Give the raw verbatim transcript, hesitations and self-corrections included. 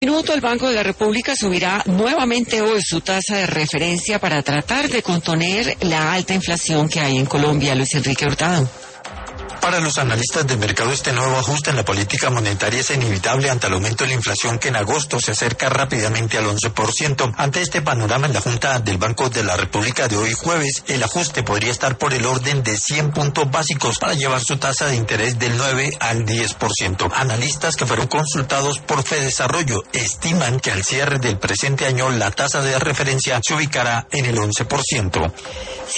Minuto, el Banco de la República subirá nuevamente hoy su tasa de referencia para tratar de contener la alta inflación que hay en Colombia. Luis Enrique Hurtado. Para los analistas del mercado, este nuevo ajuste en la política monetaria es inevitable ante el aumento de la inflación que en agosto se acerca rápidamente al once por ciento. Ante este panorama, en la Junta del Banco de la República de hoy jueves, el ajuste podría estar por el orden de cien puntos básicos para llevar su tasa de interés del nueve al diez por ciento. Analistas que fueron consultados por Fedesarrollo estiman que al cierre del presente año la tasa de referencia se ubicará en el once por ciento.